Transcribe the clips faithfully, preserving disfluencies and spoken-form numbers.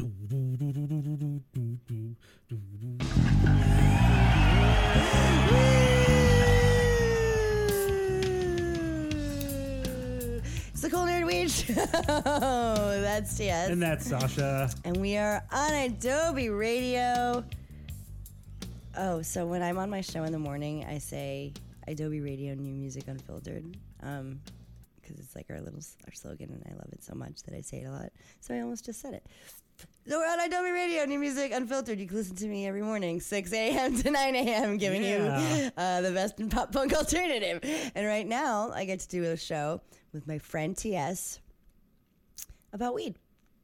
It's the Cool Nerd Weed Show. That's T S. And that's Sasha. And we are on Adobe Radio. Oh, so when I'm on my show in the morning, I say Adobe Radio, new music unfiltered. Um, because it's like our little our slogan, and I love it so much that I say it a lot. So I almost just said it. So we're on Adobe Radio, new music unfiltered. You can listen to me every morning, six a.m. to nine a.m., giving Yeah. you uh, the best in pop punk alternative. And right now, I get to do a show with my friend T S about weed.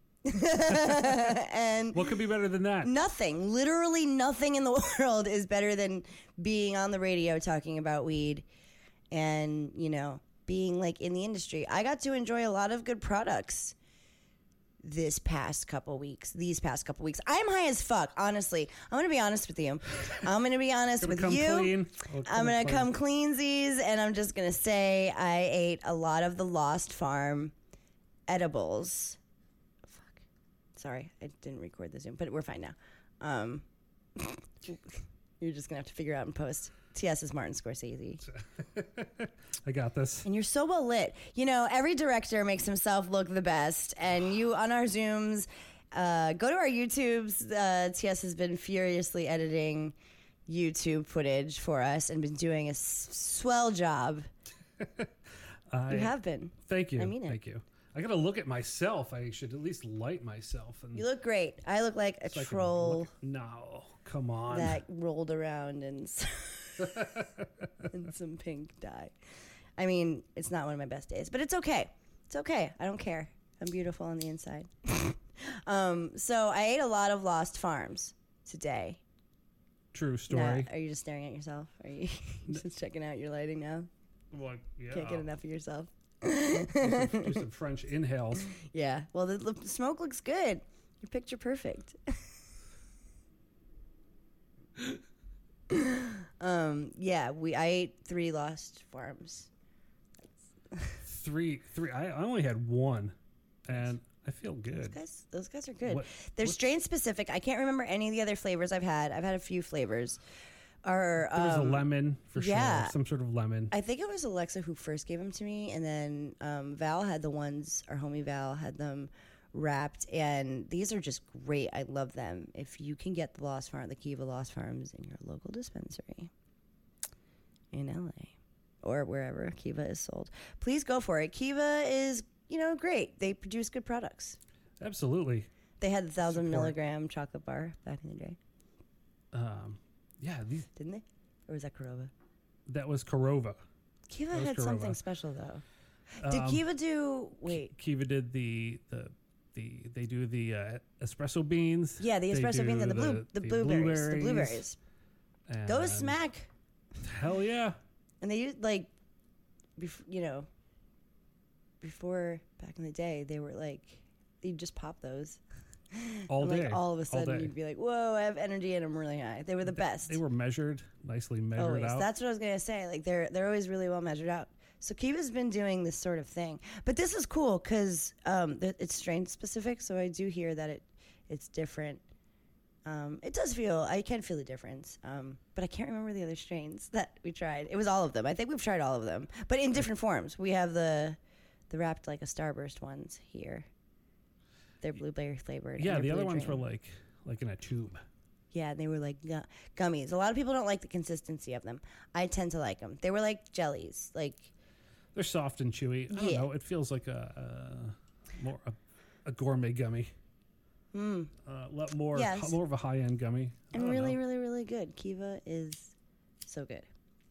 And What could be better than that? nothing, literally nothing in the world is better than being on the radio talking about weed and, you know, being like in the industry. I got to enjoy a lot of good products this past couple weeks, these past couple weeks. I'm high as fuck, honestly. I'm going to be honest with you. I'm going to be honest Gonna with come you. clean. Oh, I'm going to clean. come cleansies, and I'm just going to say I ate a lot of the Lost Farm edibles. Fuck. Sorry, I didn't record the Zoom, but we're fine now. Um, you're just going to have to figure out in post. T S is Martin Scorsese. I got this. And you're so well lit. You know, every director makes himself look the best. And you, on our Zooms, uh, go to our YouTubes. Uh, T S has been furiously editing YouTube footage for us and been doing a s- swell job. I, You have been. Thank you. I mean it. Thank you. I got to look at myself. I should at least light myself. And You look great. I look like a so I can troll look- No, come on. that rolled around in, s- in some pink dye. I mean, it's not one of my best days, but it's okay. It's okay. I don't care. I'm beautiful on the inside. um, so I ate a lot of Lost Farms today. True story. Now, are you just staring at yourself? Are you just checking out your lighting now? Well, yeah. Can't get enough of yourself. do, some, do some French inhales. Yeah. Well, the, the smoke looks good. Your picture perfect. um. Yeah. We. I ate three Lost Farms. Three, three. I, I only had one, and I feel Those good. guys. Those guys are good. What- They're what- strain specific. I can't remember any of the other flavors I've had. I've had a few flavors. Or There was a um, lemon for yeah. sure. Some sort of lemon. I think it was Alexa who first gave them to me, and then um, Val had the ones. Our homie Val had them wrapped, and these are just great. I love them. If you can get the Lost Farm, the Kiva Lost Farms in your local dispensary in L A or wherever Kiva is sold, please go for it. Kiva is, you know, great. They produce good products. Absolutely. They had the thousand Support. milligram chocolate bar back in the day, Um, yeah, these, didn't they? Or was that Korova? that was Korova. Kiva That was had Korova. something special though. Did Um, Kiva do? Wait. Kiva did the the the they do the uh, espresso beans. Yeah, the They espresso beans and the do blue, the, blueberries, the blueberries. and Those smack, Hell yeah! and they used like, bef- you know, before back in the day, they were like, you'd just pop those. All And, day. Like all of a all sudden, day. you'd be like, "Whoa, I have energy and I'm really high." They were the best. They were measured, nicely measured always. out. That's what I was gonna say. Like they're they're always really well measured out. So Kiva's been doing this sort of thing, but this is cool because um, th- it's strain specific. So I do hear that it it's different. Um, it does feel I can feel the difference, um, but I can't remember the other strains that we tried. It was all of them. I think we've tried all of them, but in different forms. We have the the wrapped like a Starburst ones here. They're blueberry flavored. and yeah, they're the other Blue ones were Dream. like like in a tube. Yeah, they were like gu- gummies. A lot of people don't like the consistency of them. I tend to like them. They were like jellies. Like They're soft and chewy. I don't Yeah. know. It feels like a, a more a, a gourmet gummy. mm, Uh, lot more Yes. more of a high end gummy. I and don't really, know. really, really good. Kiva is so good.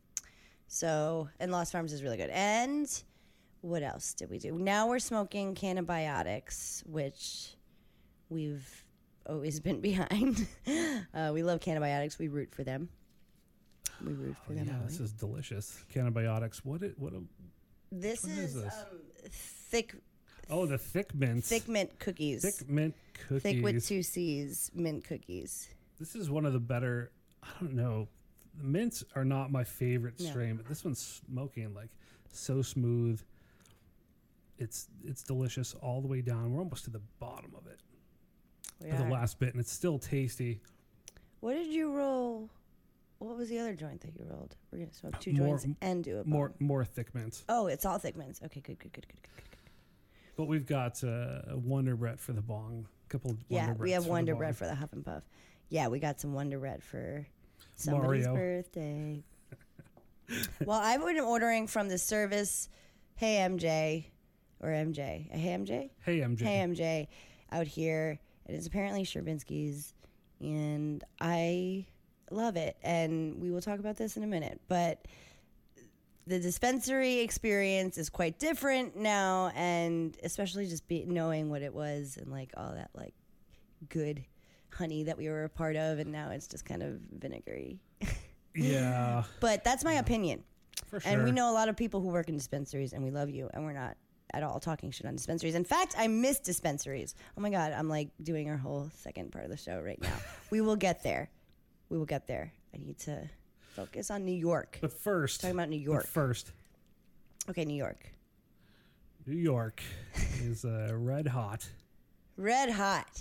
So, and Lost Farms is really good. And what else did we do? Now we're smoking Cannabiotics, which we've always been behind. uh, we love Cannabiotics. We root for them. We root for Oh, them. yeah, always. this is delicious. Cannabiotics. What it what a This What is is this? um, thick, oh the thick mints. thick mint cookies. Thick mint cookies. Thick with two C's, mint cookies. This is one of the better. I don't know. The mints are not my favorite No. strain, but this one's smoking like so smooth. It's it's delicious all the way down. We're almost to the bottom of it. We for the are. last bit, and it's still tasty. What did you roll? What was the other joint that you rolled? We're gonna smoke two More- joints and do a bong. More more thick mints. Oh, it's all thick mints. Okay, good, good, good, good, good, good. But we've got uh, Wonder Bread for the bong. A couple of Yeah, Wonder we have Breads for Wonder the Bread bong. for the Huff and Puff. Yeah, we got some Wonder Bread for somebody's Mario. birthday. Well, I've been ordering from the service. Hey M J, or M J. Hey M J. Hey, M J. Hey M J, out here. It is apparently Sherbinsky's, and I love it. And we will talk about this in a minute, but the dispensary experience is quite different now, and especially just be, knowing what it was and like all that like good honey that we were a part of, and now it's just kind of vinegary. Yeah, But that's my opinion. for sure. And we know a lot of people who work in dispensaries, and we love you, and we're not at all talking shit on dispensaries. In fact, I miss dispensaries. Oh my God, I'm like doing our whole second part of the show right now. We will get there. We will get there. I need to focus on New York. But first, Talking about New but York. first, Okay, New York. New York is uh, red hot, Red hot.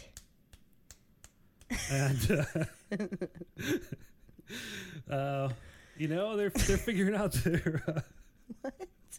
and uh, uh, you know they're they're figuring out their. Uh,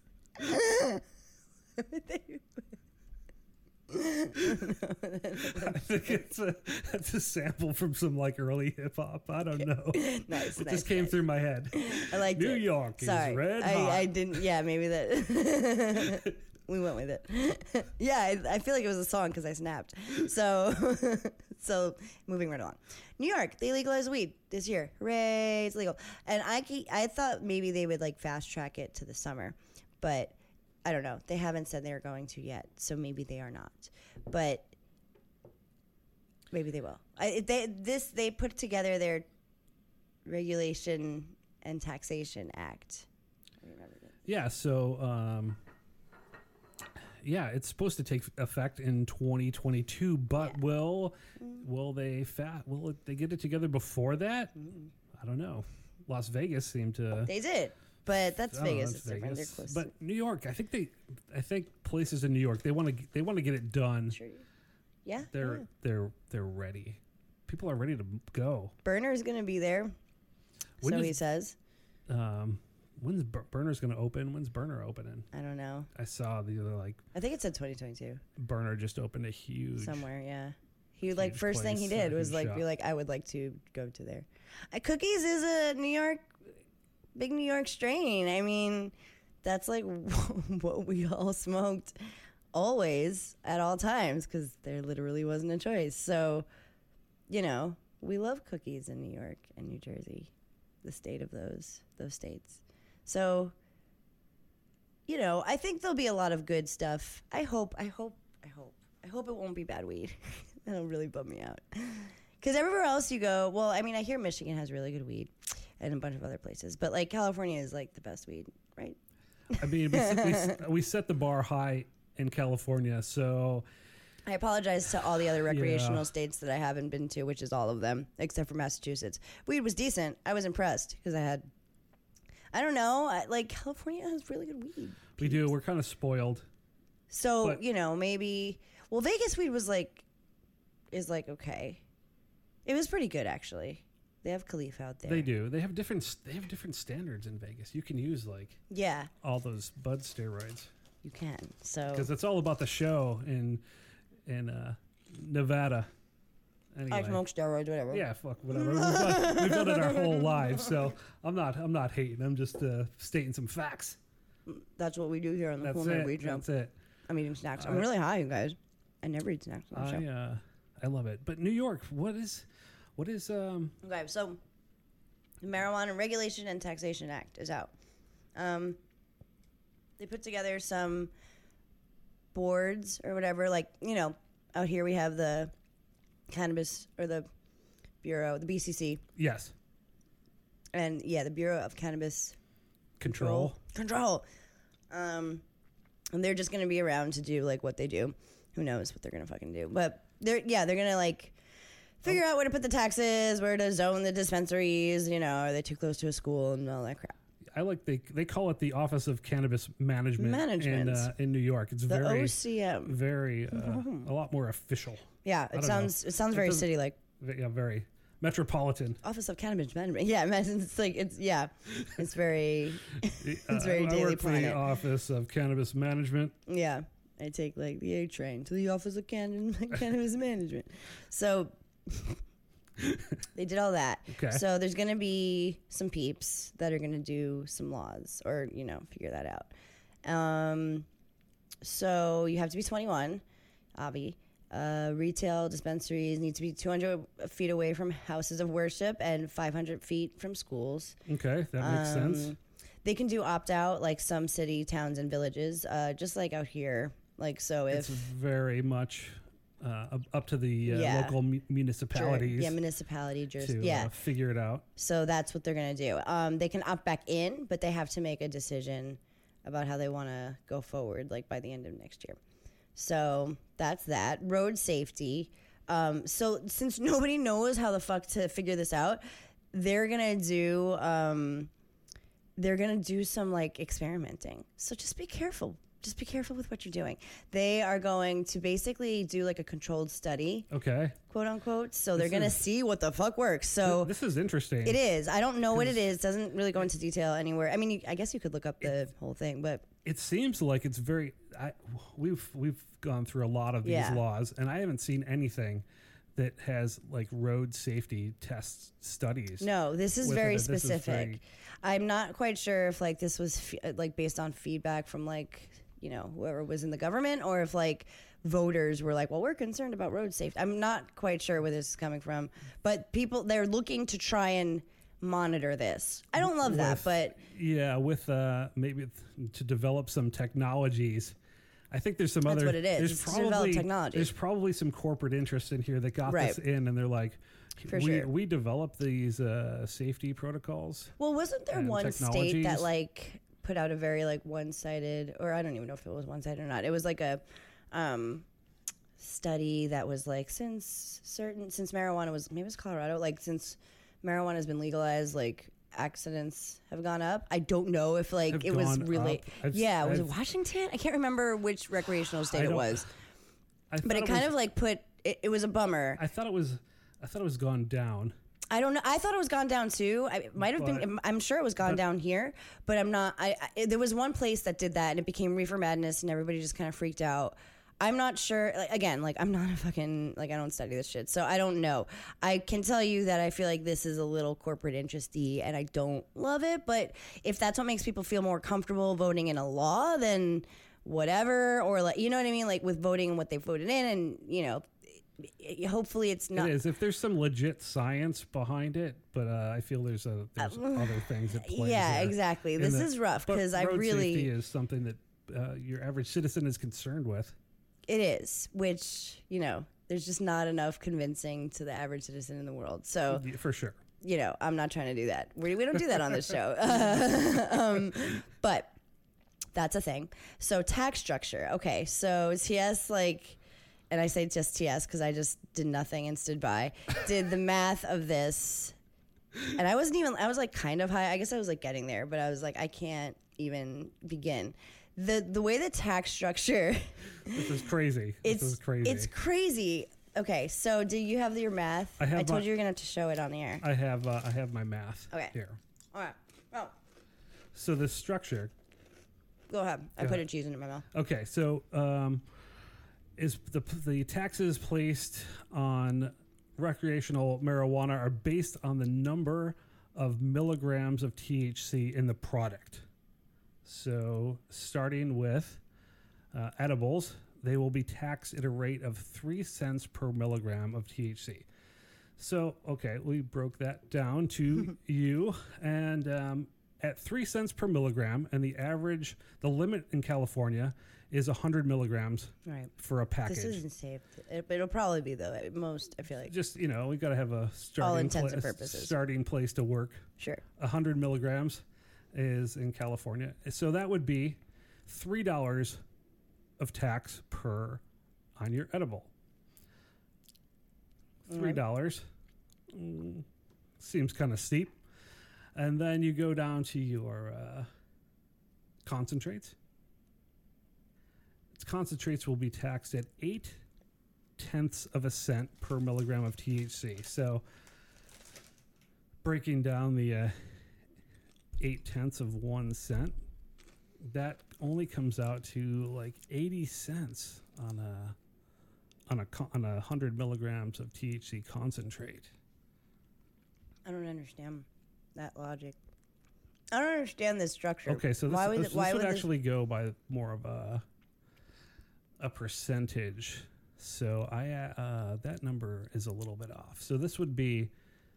I think it's a that's a sample from some like early hip hop. I don't know. Nice, It nice, just came nice. through my head. I liked New it. York Sorry. is red I, hot. I didn't. Yeah, maybe that. We went with it. Yeah, I, I feel like it was a song because I snapped. So, so moving right along. New York, they legalized weed this year. Hooray, it's legal. And I, ke- I thought maybe they would like fast track it to the summer, but I don't know. They haven't said they're going to yet, so maybe they are not. But maybe they will. I, they this they put together their Regulation and Taxation Act. I remember that. Yeah, so um, yeah, it's supposed to take effect in twenty twenty-two, but Yeah. will will they fat will they get it together before that? I don't know. Las Vegas seemed to They did, but that's I don't know, Vegas. it's It's different. They're Vegas. close. But New York, I think they I think places in New York, they want to they want to get it done. Sure. Yeah. They're yeah. they're they're ready. People are ready to go. Burner's gonna be there. When so does- he says. Um, when's Bur- Burner's going to open? When's Burner opening? I don't know. I saw the other like I think it said twenty twenty-two Burner just opened a huge somewhere. Yeah. He like huge first thing he place, did a was huge like shop. be like, I would like to go to there. Uh, Cookies is a New York, big New York strain. I mean, that's like what we all smoked always at all times because there literally wasn't a choice. So, you know, we love cookies in New York and New Jersey, the state of those those states. So, you know, I think there'll be a lot of good stuff. I hope, I hope, I hope, I hope it won't be bad weed. That'll really bum me out. Because everywhere else you go, well, I mean, I hear Michigan has really good weed, and a bunch of other places, but like California is like the best weed, right? I mean, we, we, we set the bar high in California, so I apologize to all the other recreational Yeah. states that I haven't been to, which is all of them, except for Massachusetts. Weed was decent. I was impressed because I had, I don't know, I, like California has really good weed. we do. We're kind of spoiled. So, But- you know, maybe, well, Vegas weed was like, is like, okay. It was pretty good, actually. They have Khalif out there. They do. They have different. s- They have different standards in Vegas. You can use like Yeah, all those bud steroids you can. So, because it's all about the show in in uh, Nevada. Anyway. I smoke steroids, whatever. Yeah, fuck whatever. We've done, we've done it our whole lives, so I'm not. I'm not hating. I'm just uh, stating some facts. That's what we do here on the That's Cool Man it. Weed Show. That's it. I'm eating snacks. I'm I- really high, you guys. I never eat snacks on the I show. uh, I love it. But New York, what is, what is um? Okay, so the Marijuana Regulation and Taxation Act is out. Um, they put together some boards or whatever. Like, you know, out here we have the cannabis or the Bureau, the B C C, Yes, and yeah, the Bureau of Cannabis control. Control. Um, and they're just going to be around to do like what they do. Who knows what they're going to fucking do? But they're yeah, they're going to like figure out where to put the taxes, where to zone the dispensaries. You know, are they too close to a school and all that crap? I like they they call it the Office of Cannabis Management, Management. in uh, in New York. It's The very O C M. very uh, a lot more official. Yeah, I it don't sounds know. it sounds It very doesn't- city like. Yeah, very metropolitan. Office of Cannabis Management. Yeah, imagine it's like it's yeah, it's very It's very I Daily work for the Planet. Office of Cannabis Management. yeah. I take like the A train to the Office of Can- Cannabis Management. So they did all that. Okay. So there's gonna be some peeps that are gonna do some laws or you know figure that out. Um, so you have to be twenty-one, Avi. Uh, retail dispensaries need to be two hundred feet away from houses of worship and five hundred feet from schools. Okay, that makes sense. Um, They can do opt out like some city, towns, and villages, uh, just like out here. Like so, It's if very much uh, up- up to the uh, Yeah. local mu- municipalities yeah, municipality, juris- to yeah. uh, figure it out. So that's what they're gonna do. Um, they can opt back in, but they have to make a decision about how they want to go forward, like by the end of next year. So that's that. Road safety. Um, so since nobody knows how the fuck to figure this out, they're gonna do. Um, they're gonna do some like experimenting. So just be careful. Just be careful with what you're doing. They are going to basically do like a controlled study, Okay. quote unquote. So they're This gonna is- see what the fuck works. So this is interesting. it is. I don't know what it is. Doesn't really go into detail anywhere. I mean, you, I guess you could look up the whole thing, but It seems like it's very. I, we've we've gone through a lot of these Yeah. laws, and I haven't seen anything that has like road safety test studies. no, this is with it. very This is specific. very- I'm not quite sure if like this was f- like based on feedback from like you know whoever was in the government, or if like voters were like, well, we're concerned about road safety. I'm not quite sure where this is coming from, but people they're looking to try and monitor this. I don't love that, With- but yeah, with uh, maybe th- to develop some technologies. I think there's some That's other. what it is. There's It's to develop probably technology. there's probably some corporate interest in here that got this Right. in, and they're like, For we sure. we developed these uh, safety protocols. well, wasn't there and one state that technologies. like put out a very like one-sided, or I don't even know if it was one-sided or not. It was like a um, study that was like since certain since marijuana was maybe it was Colorado, like since marijuana has been legalized, like accidents have gone up. I don't know if like Have it was gone really up. I've- yeah. Was it I've- Washington? I can't remember which recreational I state it don't- was, I but thought it kind was, of like put it, it was a bummer. I thought it was. I thought it was gone down. I don't know. I thought it was gone down too. I, it might have But- been. I'm sure it was gone but- down here, but I'm not. I, I there was one place that did that, and it became reefer madness, and everybody just kind of freaked out. I'm not sure. Like, again, like I'm not a fucking like I don't study this shit, so I don't know. I can tell you that I feel like this is a little corporate interesty, and I don't love it. But if that's what makes people feel more comfortable voting in a law, then whatever. Or like you know what I mean, like with voting and what they voted in, and you know. Hopefully it's not It is if there's some legit science behind it, but uh, I feel there's a there's other things at play. yeah here. exactly And this the- is rough but because I road really safety is something that uh, your average citizen is concerned with. it is which you know there's just not enough convincing to the average citizen in the world, so Yeah, for sure. you know I'm not trying to do that. We, we don't do that on this show. um, but that's a thing. So tax structure, okay, so T S like and I say just T S because I just did nothing and stood by, did the math of this. And I wasn't even, I was like kind of high. I guess I was like getting there, but I was like, I can't even begin. The the way the tax structure, This is crazy. it's, this is crazy. it's crazy. Okay, so do you have your math? I have I told my- you you're going to have to show it on the air. I have uh, I have my math Okay. here. All right. Oh, So the structure. go ahead. I Go put ahead. a cheese in my mouth. Okay, so um, is the the taxes placed on recreational marijuana are based on the number of milligrams of T H C in the product. So starting with uh, edibles, they will be taxed at a rate of three cents per milligram of T H C. So, okay, we broke that down to you, and um, at three cents per milligram, and the average, the limit in California is one hundred milligrams Right. for a package. This isn't safe. It, it'll probably be, though, at most, I feel like. Just, you know, we got to have a starting, intents and pla- purposes. starting place to work. Sure. one hundred milligrams is in California. So that would be three dollars of tax per on your edible. three dollars mm, seems kind of steep. And then you go down to your uh, concentrates. Its concentrates will be taxed at eight tenths of a cent per milligram of T H C. So breaking down the uh, eight tenths of one cent, that only comes out to like eighty cents on a on a con- on a hundred milligrams of T H C concentrate. I don't understand that logic. I don't understand this structure. Okay, so this, why would this, it, why this would would actually go by more of a a percentage. So I uh, that number is a little bit off. So this would be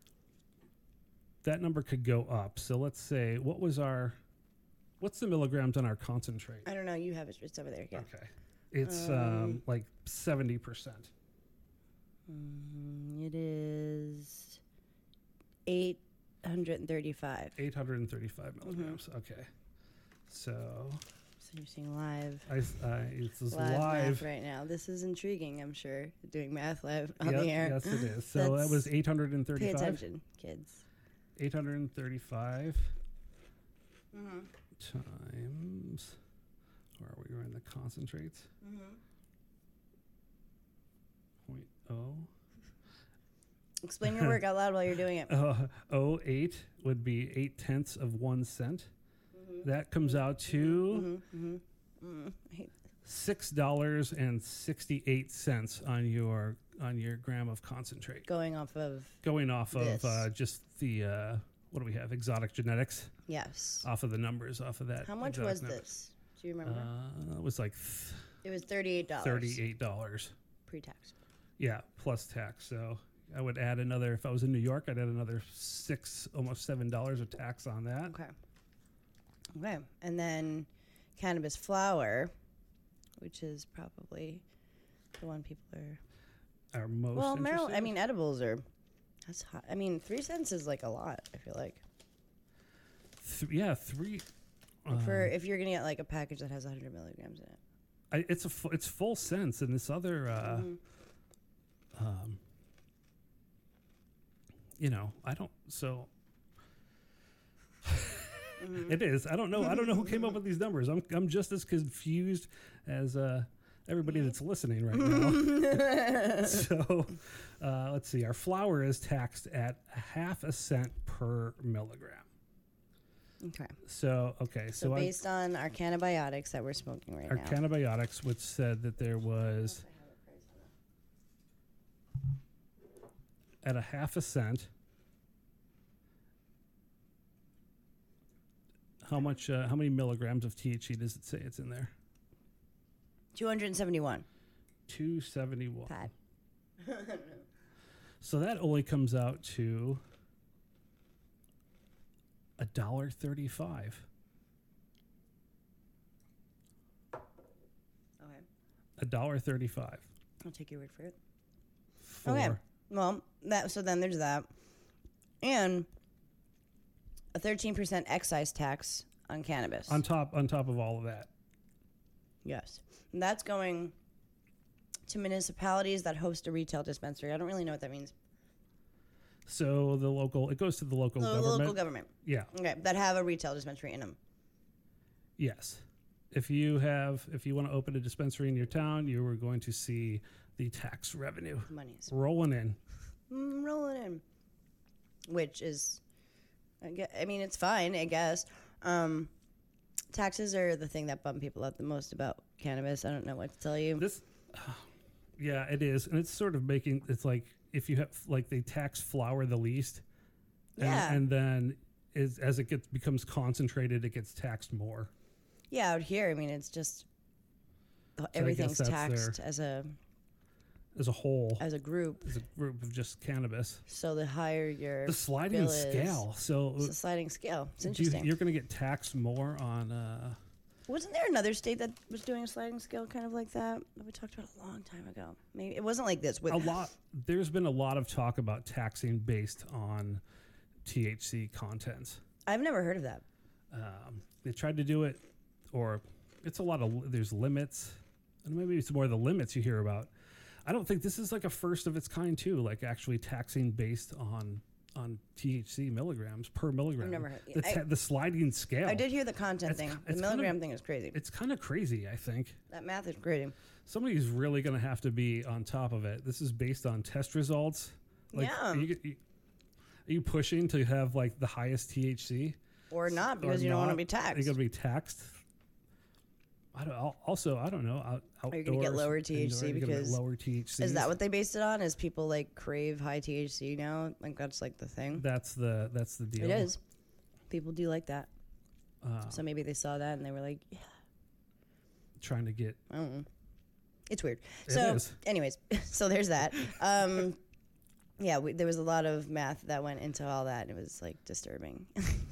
that number could go up. So let's say what was our what's the milligrams on our concentrate? I don't know. You have it. It's over there. Yeah. Okay, it's Um, um, like seventy percent. Mm, it is eight hundred thirty-five. eight hundred thirty-five milligrams. Mm-hmm. Okay, so So you're seeing live. I, I it's this Live, live. math right now. This is intriguing, I'm sure. Doing math live on Yep, the air. yes, it is. So that was That's- eight hundred Pay thirty-five. attention, kids. eight hundred thirty-five Mm-hmm. times. Where are we? We're in the concentrates. Mm-hmm. Point oh. Explain your work out loud while you're doing it. Uh, oh eight would be eight tenths of one cent. Mm-hmm. That comes out to Mm-hmm. Mm-hmm. Mm-hmm. I hate six dollars and sixty-eight cents on your on your gram of concentrate. going off of Going off This. of uh, just the uh, what do we have? Exotic genetics. yes. Off of the numbers, off of that. How much exotic was numbers. this? Do you remember? Uh, it was like th- it was thirty-eight dollars thirty-eight dollars. pre-tax. Yeah, plus tax. So I would add another. If I was in New York, I'd add another six, almost seven dollars of tax on that. Okay. Okay. And then cannabis flower, which is probably the one people are. Are most Well, marijuana. interested? I mean, edibles are. That's hot. I mean, three cents is like a lot. I feel like Th- yeah, three. for um, if you're gonna get like a package that has one hundred milligrams in it. I, it's a fu- it's full sense, and this other. Uh, Mhm. um, you know, I don't. So Mhm. it is. I don't know. I don't know who came up with these numbers. I'm I'm just as confused as uh, everybody that's listening right now. So uh, let's see. Our flour is taxed at a half a cent per milligram. Okay. So okay. So, So, I, based on our cannabiotics that we're smoking right our now. cannabiotics, which said that there was at a half a cent. How much? Uh, how many milligrams of T H C does it say it's in there? two hundred seventy-one. Two seventy one. Pat. So that only comes out to a dollar thirty five. Okay. A dollar thirty five. I'll take your word for it. For Okay. Well, that so then there's that, and a thirteen percent excise tax on cannabis. on top on top of all of that. Yes, and that's going to municipalities that host a retail dispensary. I don't really know what that means. So the local it goes to the local The government. local government. Yeah. Okay, that have a retail dispensary in them. Yes. If you have if you want to open a dispensary in your town, you are going to see the tax revenue Money's rolling in. mm, rolling in, which is, I, gue- I mean, it's fine, I guess. Um, taxes are the thing that bum people up the most about cannabis. I don't know what to tell you. This yeah, it is. And it's sort of making it's like if you have like they tax flour the least. And, Yeah. and then is, as it gets becomes concentrated, it gets taxed more. Yeah, out here, I mean, it's just guess everything's that's taxed their- as a As a whole, as a group. as a group of just cannabis. So the higher your The sliding bill is- scale. So it's a sliding scale. It's do you, interesting. you're going to get taxed more on. Uh, Wasn't there another state that was doing a sliding scale kind of like that that we talked about a long time ago? Maybe it wasn't like this. With a lot. There's been a lot of talk about taxing based on T H C contents. I've never heard of that. Um, they tried to do it, or it's a lot of there's limits, and maybe it's more the limits you hear about. I don't think this is like a first of its kind too, like actually taxing based on on T H C milligrams per milligram. I've never heard. The, I, te- the sliding scale. I did hear the content It's thing. ki- The it's milligram kinda- thing is crazy. It's kind of crazy, I think. That math is crazy. Somebody's really going to have to be on top of it. This is based on test results. Like, Yeah. Are you, are you pushing to have like the highest T H C? Or not, because Or you don't want to not? be Are you taxed. going to be taxed? I don't. al- Also, I don't know. Out, Are you gonna get outdoors, lower T H C indoor, you're gonna get because- lower T H C? Is that what they based it on? Is people like crave high T H C now? Like that's like the thing. That's the that's the deal. It is. People do like that. Uh, So maybe they saw that and they were like, yeah, trying to get. I don't know. It's weird. It so, is. anyways, so there's that. Um, yeah, we, there was a lot of math that went into all that. And it was like disturbing.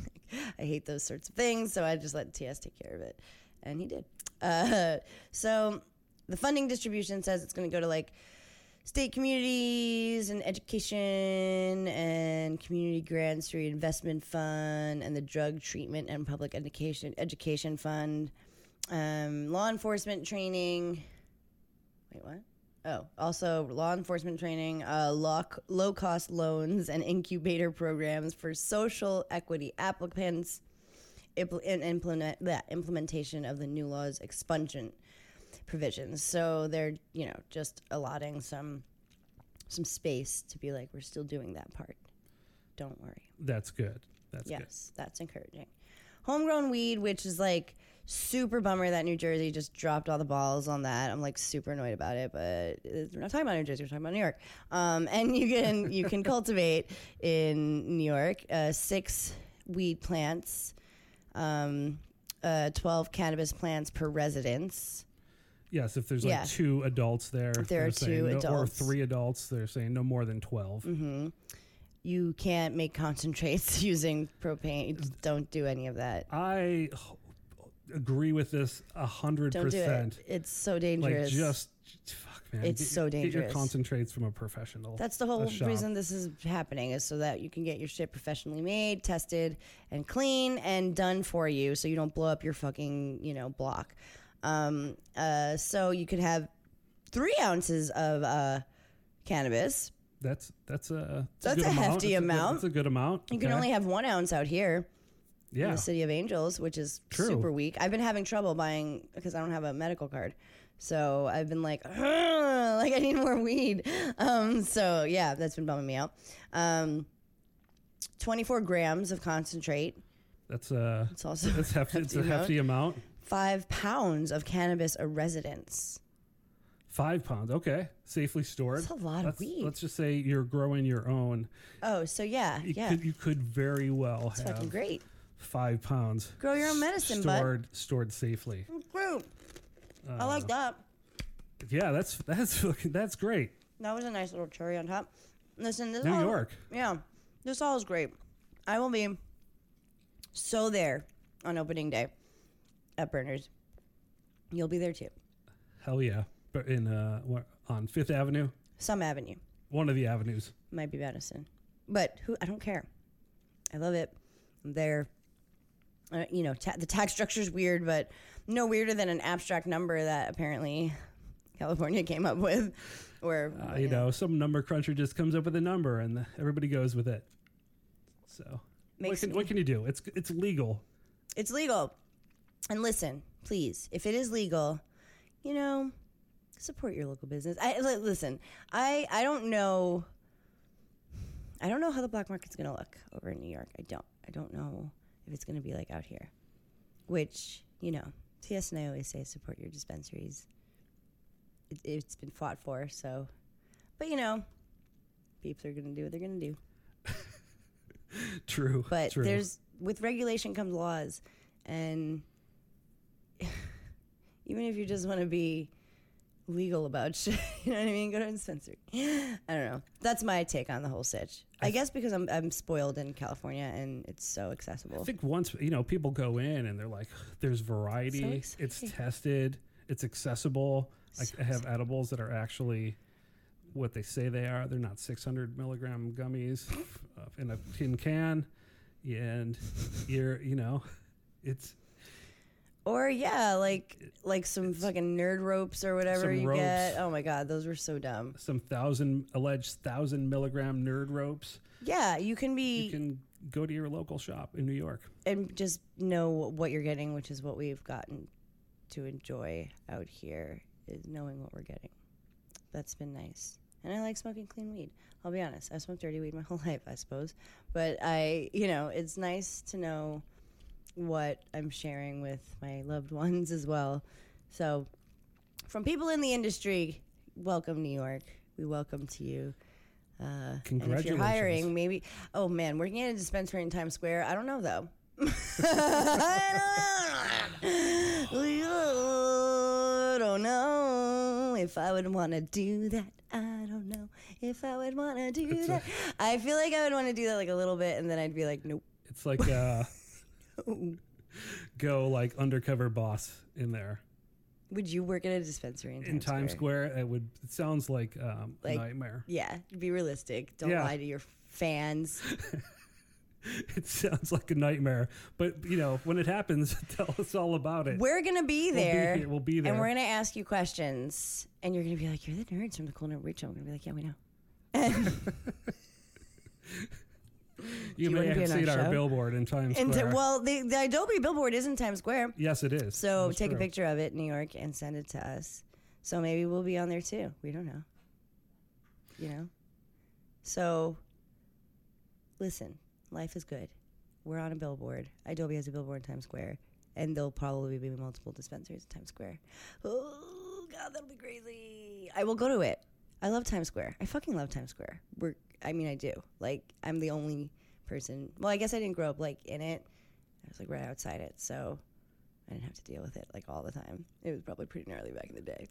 I hate those sorts of things, so I just let T S take care of it, and he did. Uh, so the funding distribution says it's going to go to like state communities and education and community grants through investment fund and the drug treatment and public education education fund, um, law enforcement training. Wait, what? Oh, also law enforcement training, uh, low, low cost loans and incubator programs for social equity applicants, impl- and implement that implementation of the new law's expungement provisions. So they're, you know, just allotting some some space to be like, we're still doing that part. Don't worry. That's good. That's good. Yes, that's encouraging. Homegrown weed, which is like super bummer that New Jersey just dropped all the balls on that. I'm like super annoyed about it, but we're not talking about New Jersey, we're talking about New York. Um, and you can you can cultivate in New York uh, six weed plants, um, uh, twelve cannabis plants per residence. Yes, if there's Yeah. like two adults there, If there they're are saying two no- or adults. three adults, they're saying no more than twelve. Mm-hmm. You can't make concentrates using propane. You just don't do any of that. I h- agree with this a hundred Don't do percent. it. It's so Like dangerous. just fuck, man. It's Get so your- Get your dangerous. concentrates from a professional. That's the whole a shop. reason this is happening, is so that you can get your shit professionally made, tested, and clean, and done for you, so you don't blow up your fucking, you know, block. Um, uh, so you could have three ounces of uh, cannabis. That's that's a That's good a amount. hefty That's a good- amount. That's a good amount. You can Okay. only have one ounce out here in yeah. the City of Angels, which is True. super weak. I've been having trouble buying because I don't have a medical card. So I've been like, "Ugh," like I need more weed. Um, so yeah, that's been bumming me out. Um, twenty-four grams of concentrate. That's a It's also that's hefty. It's a amount. hefty amount. Five pounds of cannabis a residence. Five pounds. Okay, safely stored. That's a lot of let's, weed. Let's just say you're growing your own. Oh, so yeah, You yeah, could you could very well it's fucking have great. five pounds. Grow your own medicine, bud. stored stored safely. Great. I Uh, like that. Yeah, that's that's fucking- that's great. That was a nice little cherry on top. Listen, this New all, York. Yeah, this all is great. I will be so there on opening day at Berners. You'll be there too. Hell yeah. But in uh what, on Fifth Avenue, Some Avenue one of the avenues. might be Madison, but who? I don't care. I love it. I'm there. Uh, you know, ta- the tax structure is weird, but no weirder than an abstract number that apparently California came up with, where Uh, you know, some number cruncher just comes up with a number and everybody goes with it. So what Makes can, me- what can you do? It's it's legal. it's legal. And listen, please, if it is legal, you know, support your local business. I li- listen. I I don't know. I don't know how the black market's gonna look over in New York. I don't. I don't know if it's gonna be like out here. Which, you know, T S and I always say support your dispensaries. It, it's been fought for, so. But you know, people are gonna do what they're gonna do. True. But true. there's with regulation comes laws, and even if you just want to be legal about shit, you know what I mean? Go to a dispensary. I don't know. That's my take on the whole sitch. I guess because I'm I'm spoiled in California and it's so accessible. I think once you know people go in and they're like, "There's variety. So it's exciting. tested. It's accessible. I, So I have edibles that are actually what they say they are. They're not six hundred milligram gummies uh, in a tin can, and you're you know, it's Or yeah, like like some fucking nerd ropes or whatever Some you ropes. get. Oh my god, those were so dumb. Some thousand alleged thousand milligram nerd ropes. Yeah, you can be You can go to your local shop in New York. and just know what you're getting, which is what we've gotten to enjoy out here, is knowing what we're getting. That's been nice. And I like smoking clean weed. I'll be honest. I've smoked dirty weed my whole life, I suppose. But I, you know, it's nice to know what I'm sharing with my loved ones as well. So, from people in the industry, welcome New York. We welcome to you. Uh, and if Congratulations. you're hiring, maybe. Oh man, working at a dispensary in Times Square. I don't know though. I don't know if I would want to do that. I don't know if I would want to do It's that. a- I feel like I would want to do that like a little bit, and then I'd be like, nope. It's like uh, go like undercover boss in there. Would you work at a dispensary in Times, In Times Square, it would. It sounds like um, Like- a nightmare. Yeah, be realistic. Don't Yeah. lie to your fans. It sounds like a nightmare, but you know when it happens, tell us all about it. We're gonna be We'll be there. here- we'll be there. And we're gonna ask you questions, and you're gonna be like, "You're the nerds from the Cool Nerd Week Show." I'm gonna be like, "Yeah, we know." And, you you may wanna be have on seen our our show? billboard in Times and Square. to, well, the, the Adobe billboard is in Times Square, yes, it is. so That's take true. a picture of it in New York and send it to us. So maybe we'll be on there too. We don't know. You know. So listen, life is good. We're on a billboard. Adobe has a billboard in Times Square, and there'll probably be multiple dispensaries in Times Square. Oh God, that'll be crazy. I will go to it. I love Times Square. I fucking love Times Square. We're, I mean, I do. Like, I'm the only person. Well, I guess I didn't grow up like in it. I was like right outside it, so I didn't have to deal with it like all the time. It was probably pretty gnarly back in the day,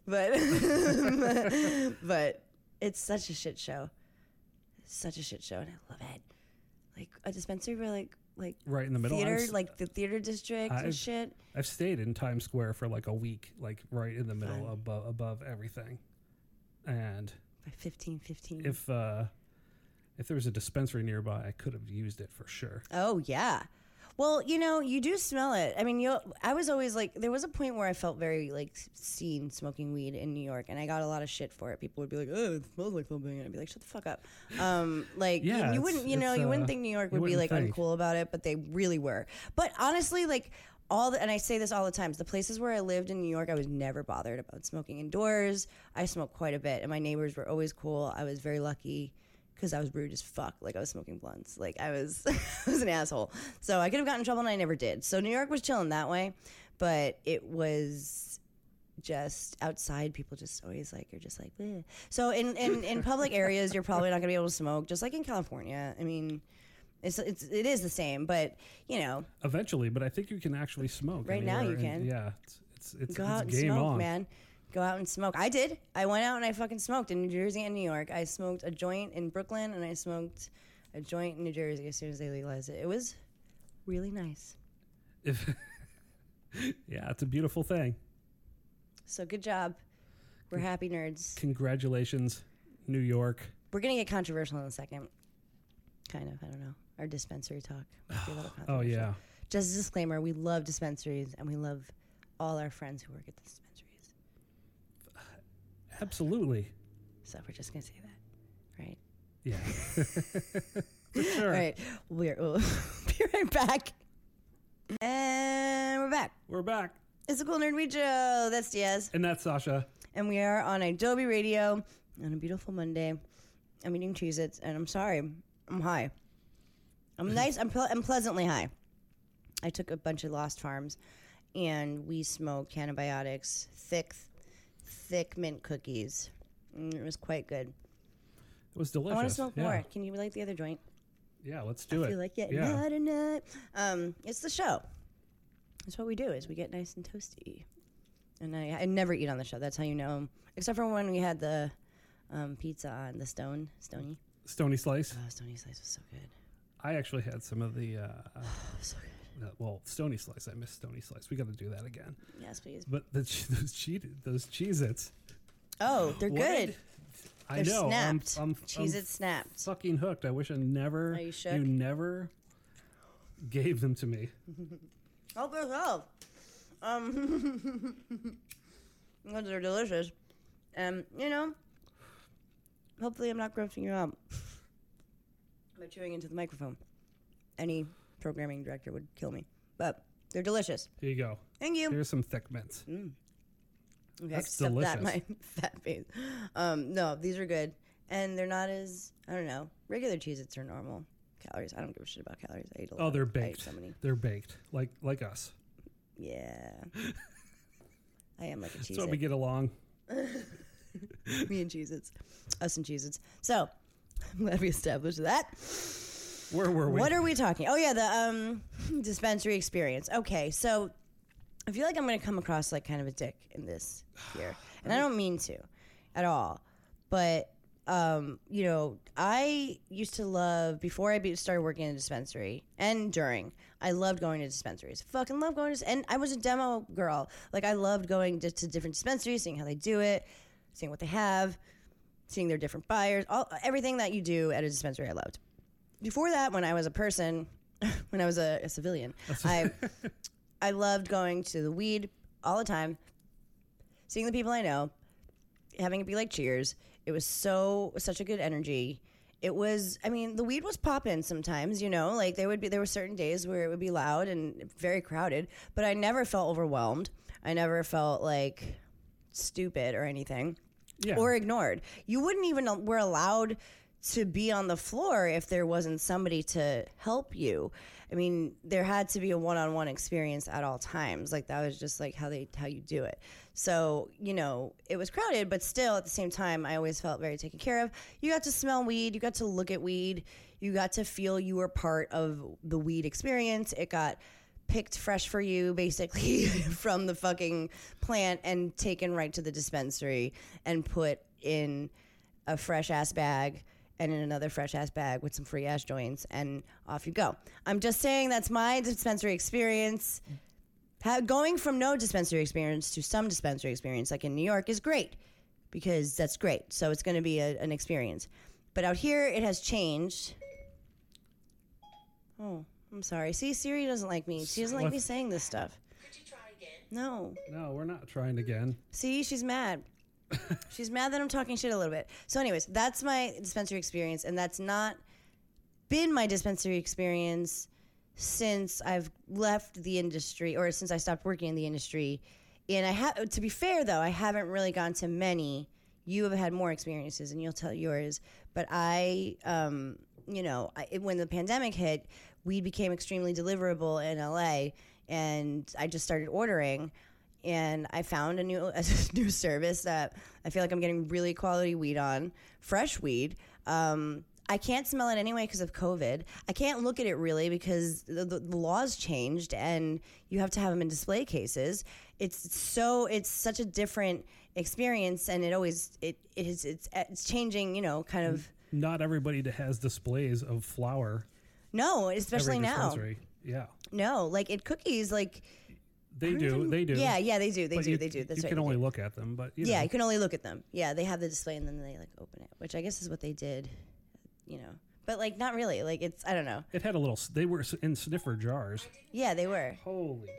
but but it's such a shit show. It's such a shit show, and I love it. Like a dispensary where like like right in the middle. theater, I've, like the theater district and I've- shit. I've stayed in Times Square for like a week, like right in the middle, Fun. above above everything. And By fifteen fifteen. if uh, if there was a dispensary nearby, I could have used it for sure. Oh yeah. Well, you know, you do smell it. I mean, you. I was always like, there was a point where I felt very like seen smoking weed in New York, and I got a lot of shit for it. People would be like, "Oh, it smells like something," and I'd be like, "Shut the fuck up." Um, like, Yeah, you, you it's- wouldn't, you know, it's, you wouldn't uh, think New York you would be like wouldn't think. uncool about it, but they really were. But honestly, like all the, and I say this all the time, the places where I lived in New York, I was never bothered about smoking indoors. I smoked quite a bit, and my neighbors were always cool. I was very lucky. Because I was rude as fuck. Like, I was smoking blunts. Like, I was I was an asshole. So I could have gotten in trouble, and I never did. So New York was chilling that way. But it was just outside. People just always, like, you're just like, bleh. So in, in, in public areas, you're probably not going to be able to smoke, just like in California. I mean, it's, it's, it is the same. But, you know, Eventually, but I think you can actually smoke. Right now anywhere, you and can. yeah, it's it's it's, go it's out and game smoke, on. man. Go out and smoke. I did. I went out and I fucking smoked in New Jersey and New York. I smoked a joint in Brooklyn and I smoked a joint in New Jersey as soon as they legalized it. It was really nice. If, yeah, it's a beautiful thing. So good job. We're happy nerds. Congratulations, New York. We're going to get controversial in a second. Kind of. I don't know. Our dispensary talk. Might be a little Oh controversial. yeah, Just a disclaimer. We love dispensaries and we love all our friends who work at the dispensaries. absolutely. So we're just going to say that. Right? Yeah, for sure. All right. We're, we'll be right back. And we're back. We're back, It's a Cool Nerd Week Show. That's Diaz. and that's Sasha. And we are on Adobe Radio on a beautiful Monday. I'm eating Cheez-Its, and I'm sorry. I'm high. I'm nice. I'm, ple- I'm pleasantly high. I took a bunch of Lost Farms, and we smoked Cannabiotics, thick, thick mint cookies. Mm, it was quite good. It was delicious. I want to smoke yeah. more. Can you light the other joint? Yeah, let's do I it. feel like it. Yeah. Not enough. Um, it's the show. That's what we do. Is we get nice and toasty. And I, I never eat on the show. That's how you know. Except for when we had the um, pizza on the Stone Stony. Stony Slice. Oh, Stony Slice was so good. I actually had some of the. Uh, So good. uh, well, Stony Slice. I miss Stony Slice. We got to do that again. Yes, please. But the che- those cheat those Cheez-Its. Oh, they're What good. did- I They're know. I'm, snapped. I'm, Cheez I'm It snapped. fucking hooked. I wish I never. Are you shook? You never gave them to me. Help yourself. Um, because they're delicious. And, you know, hopefully I'm not grossing you out by chewing into the microphone. Any programming director would kill me. But they're delicious. Here you go. Thank you. Here's some thick mints. Mm. Okay, That's except delicious. that my fat face. Um, no, these are good. And they're not as, I don't know, regular Cheez-Its are normal calories. I don't give a shit about calories. I eat a lot. Oh, they're I eat baked. so many. They're baked, like like us. Yeah. I am like a Cheez-It. That's why we get along. Me and Cheez-Its. Us and Cheez-Its. So, I'm glad we established that. Where were we? What are we talking? Oh, yeah, the um, dispensary experience. Okay, so I feel like I'm going to come across like kind of a dick in this here. And I don't mean to at all. But, um, you know, I used to love, before I be- started working in a dispensary and during, I loved going to dispensaries. Fucking love going to, and I was a demo girl. Like, I loved going to, to different dispensaries, seeing how they do it, seeing what they have, seeing their different buyers, all everything that you do at a dispensary I loved. Before that, when I was a person, when I was a, a civilian, I I loved going to the weed all the time, seeing the people I know, having it be like Cheers. It was so such a good energy. It was, I mean, the weed was popping sometimes, you know, like there would be there were certain days where it would be loud and very crowded, but I never felt overwhelmed. I never felt like stupid or anything, Yeah. or ignored. You wouldn't even were allowed to be on the floor if there wasn't somebody to help you. I mean, there had to be a one-on-one experience at all times. Like that was just like how they how you do it. So, you know, it was crowded, but still at the same time, I always felt very taken care of. You got to smell weed, you got to look at weed, you got to feel you were part of the weed experience. It got picked fresh for you basically from the fucking plant and taken right to the dispensary and put in a fresh ass bag and in another fresh ass bag with some free ass joints, and off you go. I'm just saying that's my dispensary experience. Ha- going from no dispensary experience to some dispensary experience, like in New York, is great because that's great. So it's going to be a, an experience. But out here, it has changed. Oh, I'm sorry. See, Siri doesn't like me. She doesn't like What? me saying this stuff. Could you try again? No. No, we're not trying again. See, she's mad. She's mad that I'm talking shit a little bit. So anyways, that's my dispensary experience, and that's not been my dispensary experience since I've left the industry, or since I stopped working in the industry. And I have, to be fair though, I haven't really gone to many. You have had more experiences, and you'll tell yours. But I, um, you know, I, when the pandemic hit, we became extremely deliverable in L A, and I just started ordering. And I found a new a new service that I feel like I'm getting really quality weed on, fresh weed. Um, I can't smell it anyway because of COVID. I can't look at it really because the, the, the laws changed and you have to have them in display cases. It's so it's such a different experience, and it always it, it is it's it's changing. You know, kind of. Not everybody that has displays of flour. No, especially every now. dispensary. Yeah. No, like at Cookies, like. They I don't do. even- They do. Yeah, yeah, they do. They But do. you, they do. That's you right. can they only do. look at them, but you Yeah, know. you can only look at them. Yeah, they have the display and then they like open it, which I guess is what they did, you know. But like, not really. Like, it's I don't know. It had a little. s- They were s- in sniffer jars. Yeah, they were. Holy.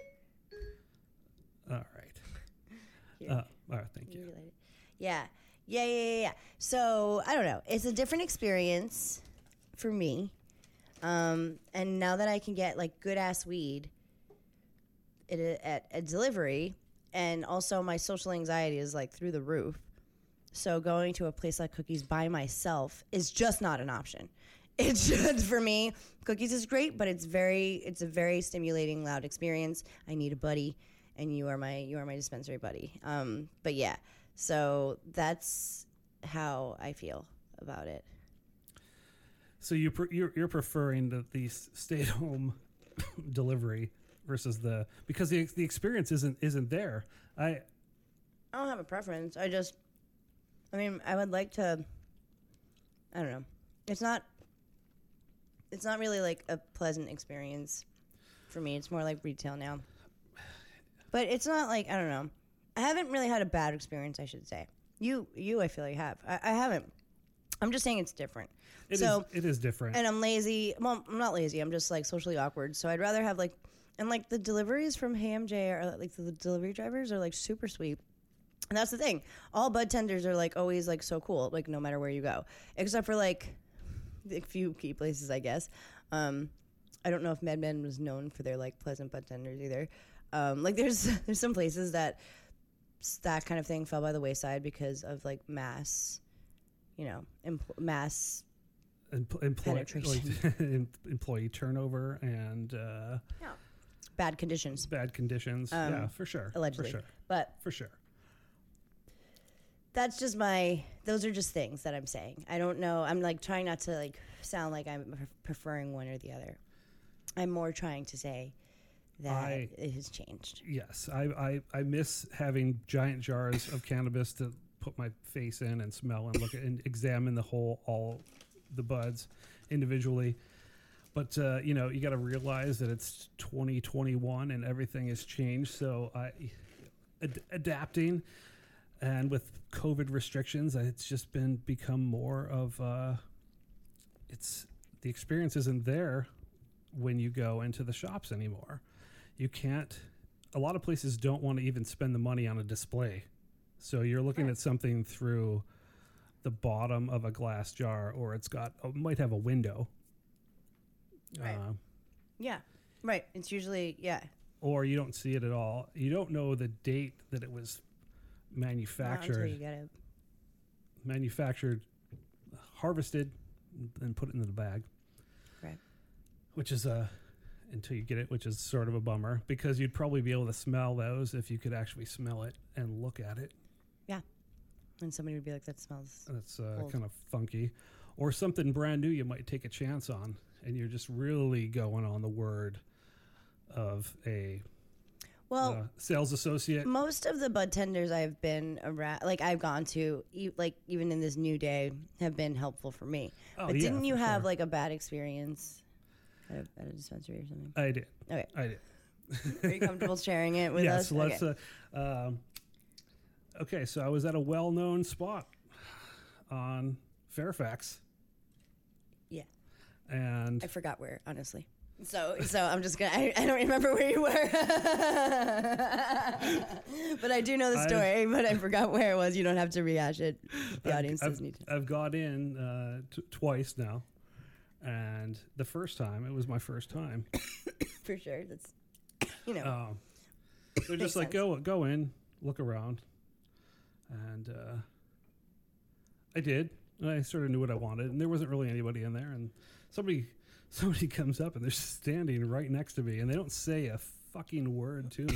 All right. Here. Uh, all right. Thank You you. relight it. Yeah, yeah, yeah, yeah, yeah. So I don't know. It's a different experience for me, um, and now that I can get like good ass weed at a, at a delivery, and also my social anxiety is like through the roof. So going to a place like Cookies by myself is just not an option. It's just for me. Cookies is great, but it's very it's a very stimulating, loud experience. I need a buddy, and you are my you are my dispensary buddy. Um, but yeah, so that's how I feel about it. So you pre- you're, you're preferring the, the stay at home delivery versus the because the the experience isn't isn't there. I I don't have a preference. I just, I mean, I would like to. I don't know. It's not. It's not really like a pleasant experience for me. It's more like retail now. But it's not like I don't know. I haven't really had a bad experience. I should say. You, you, I feel like have. I, I haven't. I'm just saying it's different. it so is it is different. and I'm lazy. Well, I'm not lazy. I'm just like socially awkward. So I'd rather have like And like the deliveries from Hey M J are like the delivery drivers are like super sweet. And that's the thing. All bud tenders are like always like so cool, like no matter where you go, except for like the few key places, I guess. Um, I don't know if Mad Men was known for their like pleasant bud tenders either. Um, like there's there's some places that that kind of thing fell by the wayside because of like mass, you know, empl- mass Empl- employ- penetration. like, em- employee turnover and uh, Yeah. Bad conditions. bad conditions. Um, yeah, for sure. Allegedly. For sure. But For sure. that's just my, those are just things that I'm saying. I don't know. I'm like trying not to like sound like I'm pre- preferring one or the other. I'm more trying to say that I- it has changed. Yes. I, I, I miss having giant jars of cannabis to put my face in and smell and look at and examine the whole, all the buds individually. But, uh, you know, you got to realize that it's twenty twenty-one and everything has changed. So I ad- adapting, and with COVID restrictions, it's just been become more of uh, it's the experience isn't there when you go into the shops anymore. You can't. A lot of places don't want to even spend the money on a display. So you're looking Right. at something through the bottom of a glass jar, or it's got it might have a window. Right. Uh, Yeah. Right. It's usually, yeah. or you don't see it at all. You don't know the date that it was Not until manufactured, you get it. manufactured, harvested, and put it into the bag. Right. Which is a until you get it, which is sort of a bummer because you'd probably be able to smell those if you could actually smell it and look at it. And somebody would be like, that smells. That's uh, Old. kind of funky, or something brand new you might take a chance on, and you're just really going on the word of a Well, uh, sales associate. most of the bud tenders I've been around, like I've gone to, e- like even in this new day, have been helpful for me. Oh, but yeah, didn't you for have sure. like a bad experience at a, at a dispensary or something? I did. Okay. I did. Are you comfortable sharing it with yes, us? let's. Okay. Uh, um, okay, so I was at a well-known spot on Fairfax, Yeah. and I forgot where, honestly. So, so I'm just gonna. I, I don't remember where you were, but I do know the I've- story. But I forgot where it was. You don't have to rehash it. The I've- audience I've, does need to. I've got in uh, t- twice now, and the first time it was my first time. For sure. That's, you know. Um, they're Makes just like sense. go go in, look around, and uh, I did. And I sort of knew what I wanted, and there wasn't really anybody in there. And somebody somebody comes up and they're standing right next to me, and they don't say a fucking word to me.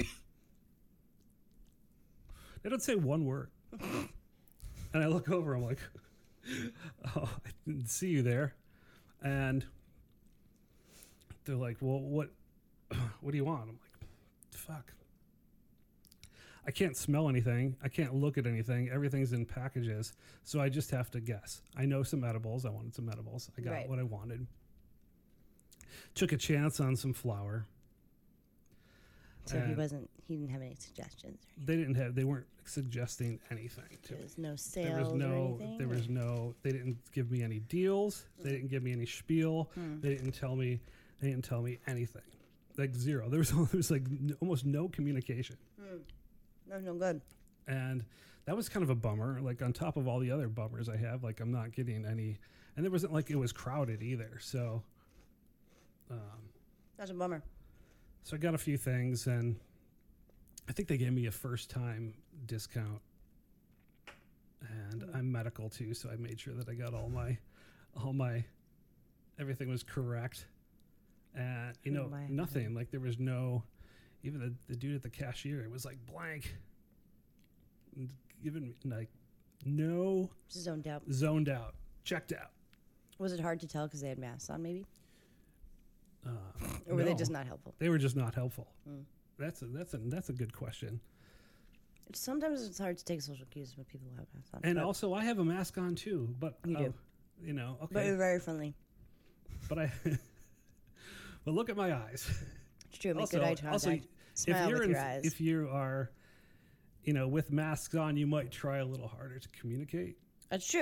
They don't say one word. And I look over, I'm like, oh, I didn't see you there. And they're like, well, what what do you want? I'm like, fuck. I can't smell anything. I can't look at anything. Everything's in packages. So I just have to guess. I know some edibles. I wanted some edibles. I got Right. what I wanted. Took a chance on some flour. So he and wasn't. He didn't have any suggestions. Or They didn't have, they weren't suggesting anything to there me. was no sales There was or no, anything. there was no, they didn't give me any deals. They didn't give me any spiel. Hmm. They didn't tell me, they didn't tell me anything. Like zero. There was, there was like n- almost no communication. Hmm. No, no good. And that was kind of a bummer. Like on top of all the other bummers I have, like I'm not getting any, and there wasn't like it was crowded either. So, um, That's a bummer. so I got a few things, and I think they gave me a first time discount. And Mm. I'm medical too, so I made sure that I got all my, all my, everything was correct. And you Who know, am I? nothing. Like there was no, even the, the dude at the cashier, it was like blank. And Given me like no Zoned out. zoned out, checked out. Was it hard to tell because they had masks on, maybe, Uh, or were they no, just not helpful? They were just not helpful. Mm. That's a that's a that's a good question. It's, sometimes it's hard to take social cues when people have masks on. And but, also, I have a mask on too, but You uh, do. you know, but okay, you're very friendly. but I. But look at my eyes. It's true. Make Also, good eye contact. also, Smile if you're with in, your eyes. if you are, you know, with masks on, you might try a little harder to communicate. That's true.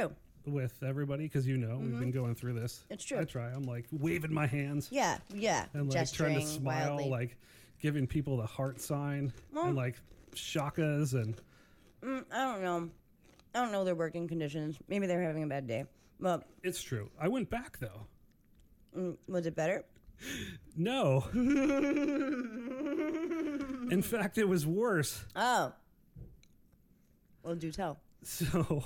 with everybody because you know Mm-hmm. we've been going through this. It's true. I try. I'm like waving my hands Yeah, yeah. and like Gesturing trying to smile, wildly. like giving people the heart sign Well- and like shakas and Mm, I don't know. I don't know their working conditions. Maybe they're having a bad day. Well, it's true. I went back though. mm, was it better? No. In fact, it was worse. Oh. Well, do tell. So,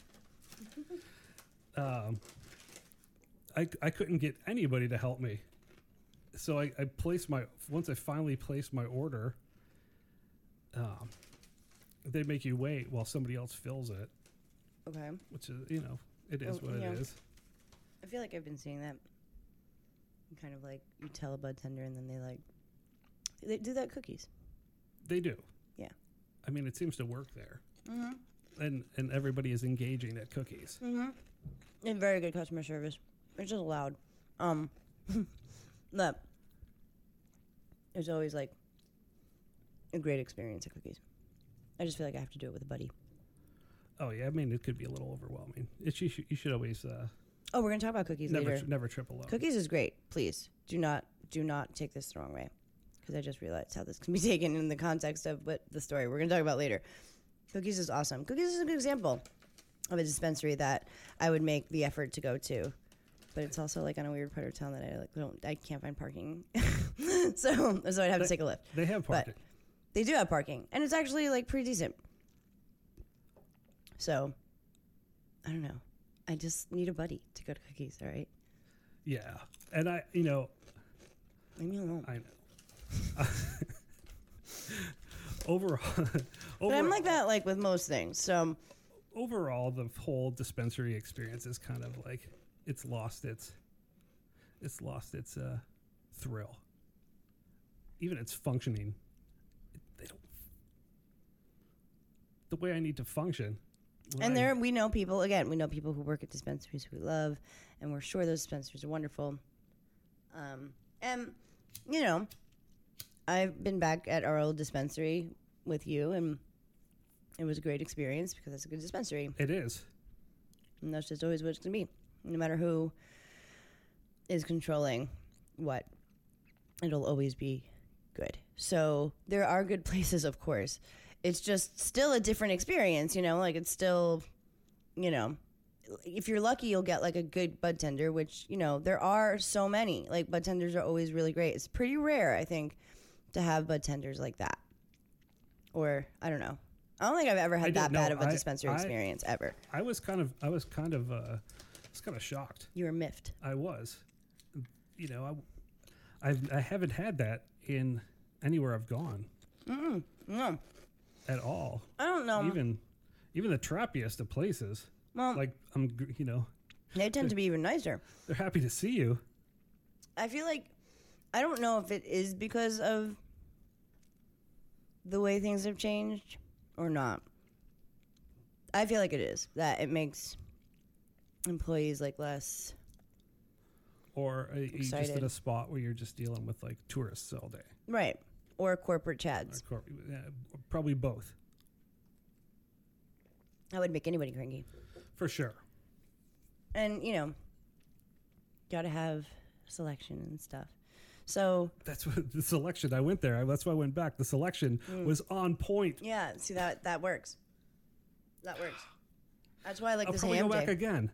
um, I, I couldn't get anybody to help me. So I, I placed my, once I finally placed my order, um, they make you wait while somebody else fills it, Okay. which is, you know, it is Oh, what yeah. it is. I feel like I've been seeing that. Kind of like you tell a bud tender and then they like, they do that cookies. They do. Yeah. I mean, it seems to work there. Mm-hmm. And, and everybody is engaging at cookies. Mm-hmm. And very good customer service. It's just loud. Um, but there's always like a great experience at cookies. I just feel like I have to do it with a buddy. Oh yeah, I mean it could be a little overwhelming. It's you should, you should always uh, Oh, we're gonna talk about cookies never later. never trip alone. Cookies is great. Please do not do not take this the wrong way, because I just realized how this can be taken in the context of what the story we're gonna talk about later. Cookies is awesome. Cookies is a good example of a dispensary that I would make the effort to go to, but it's also like on a weird part of town that I like don't I can't find parking, so so I'd have to take a lift. They have But parking. they do have parking, and it's actually like pretty decent. So I don't know. I just need a buddy to go to cookies. All right, Yeah, and I you know leave me alone. I know. Overall, But overall, I'm like that, like with most things. So overall, the whole dispensary experience is kind of like it's lost its it's lost its uh, thrill. Even its functioning, it, they don't the way I need to function. when and I- there we know people again. We know people who work at dispensaries who we love, and we're sure those dispensaries are wonderful. Um, and you know, I've been back at our old dispensary with you, and it was a great experience because it's a good dispensary. it is. And that's just always what it's going to be. No matter who is controlling what, it'll always be good. So there are good places, of course. It's just still a different experience, you know? Like, it's still, you know, if you're lucky, you'll get, like, a good bud tender, which, you know, there are so many. Like, bud tenders are always really great. It's pretty rare, I think, to have bud tenders like that. Or, I don't know. I don't think I've ever I had that didn't bad know. of a I- dispensary I- experience, ever. I was kind of I was kind of uh, I was kind of shocked. You were miffed. I was, you know, I I've, I haven't had that in anywhere I've gone Mm-mm. No. at all. I don't know. Even even the trappiest of places. Well, Like I'm, g- you know, they tend to be even nicer. they're happy to see you. I feel like I don't know if it is because of the way things have changed or not. I feel like it is that it makes employees like less. Or uh, you just Excited. in a spot where you're just dealing with like tourists all day. Right. Or corporate Or chads. cor- yeah, probably both, That would make anybody cranky. for sure. And, you know, gotta have selection and stuff. So, That's what the selection. I went there. I, that's why I went back. The selection Mm. was on point. yeah, see, that that works. That works. That's why I like I'll this probably Hey go back M J. again.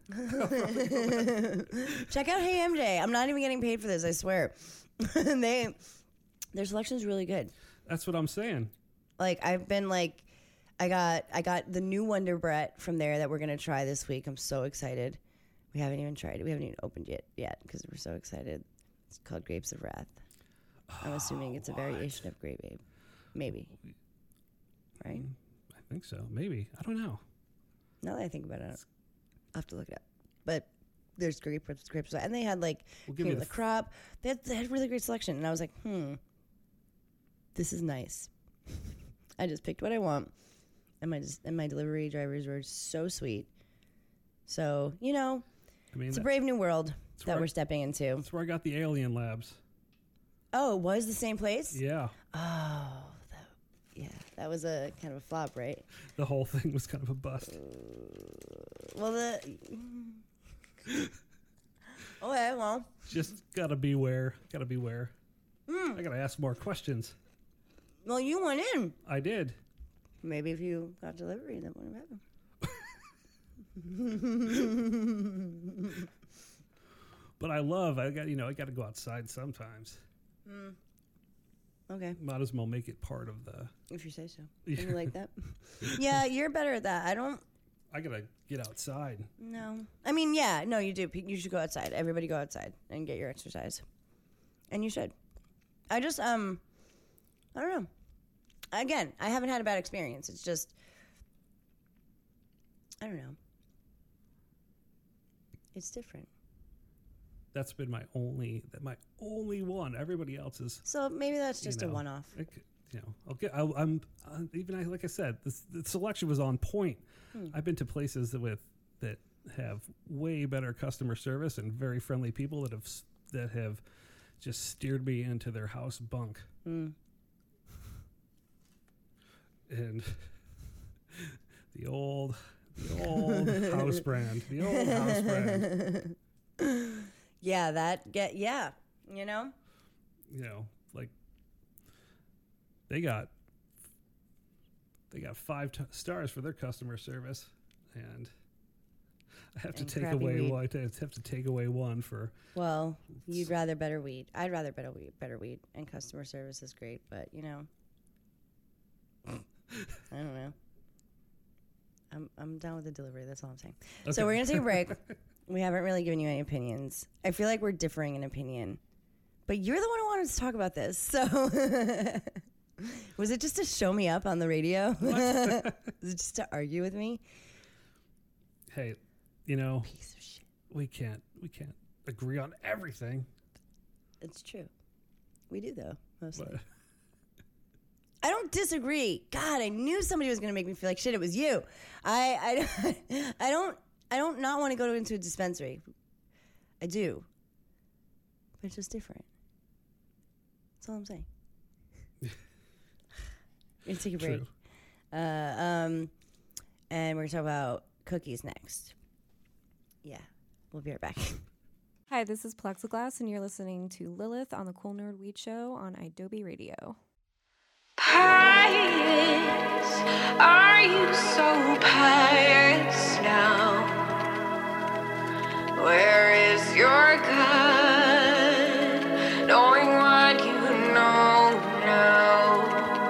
Check out Hey M J. I'm not even getting paid for this, I swear. they their selection's really good. That's what I'm saying. Like I've been like I got I got the new Wonder Brett from there that we're gonna try this week. I'm so excited. We haven't even tried it. We haven't even opened it yet because we're so excited. It's called Grapes of Wrath. I'm assuming it's a variation of Grape Ape. Maybe. Right? I think so. Maybe. I don't know. Now that I think about it, I'll have to look it up. But there's grape grapes, and they had like We'll give cream you of the the f- crop. They had, they had really great selection, and I was like, hmm, this is nice. I just picked what I want, and my and my delivery drivers were so sweet. So you know, I mean, it's a that- brave new world that where- we're stepping into. that's where I got the Alien Labs. Oh, it was the same place? Yeah. Oh, that, yeah. That was a kind of a flop, right? The whole thing was kind of a bust. Well, the... Okay, well. Just gotta beware. Gotta beware. Mm. I gotta ask more questions. Well, you went in. I did. Maybe if you got delivery, that wouldn't have happened. But I love, I got, you know, I got to go outside sometimes. Mm. Okay. Might as well make it part of the... If you say so. Yeah. You like that? Yeah, you're better at that. I don't... I got to get outside. No. I mean, yeah, no, you do. You should go outside. Everybody go outside and get your exercise. And you should. I just, um, I don't know. Again, I haven't had a bad experience. It's just, I don't know. It's different. That's been my only, my only one. Everybody else is. So maybe that's just you know, a one-off. It, you know, okay. I, I'm uh, even I, like I said, this, the selection was on point. Hmm. I've been to places that with that have way better customer service and very friendly people that have that have just steered me into their house bunk. Hmm. And the old, the old house brand, the old house brand. Yeah, that get yeah, you know. You know, like they got they got five t- stars for their customer service, and I have and to take away weed. one. I have to take away one for. Well, you'd rather better weed. I'd rather better weed. Better weed and customer service is great, but you know. I don't know. I'm I'm down with the delivery. That's all I'm saying. Okay. So we're gonna take a break. We haven't really given you any opinions. I feel like we're differing in opinion, but you're the one who wanted to talk about this. So was it just to show me up on the radio? Was it just to argue with me? Hey, you know, piece of shit. We can't we can't agree on everything. It's true. We do though, mostly. But I don't disagree. God, I knew somebody was going to make me feel like shit. It was you. I, I, I don't, I don't not want to go into a dispensary. I do, but it's just different. That's all I'm saying. We're gonna take a break. Uh, um, and we're gonna talk about cookies next. Yeah, we'll be right back. Hi, this is Plexiglass, and you're listening to Lilith on the Cool Nerd Weed Show on Adobe Radio. Pious, are you so pious now? Where is your God? Knowing what you know now.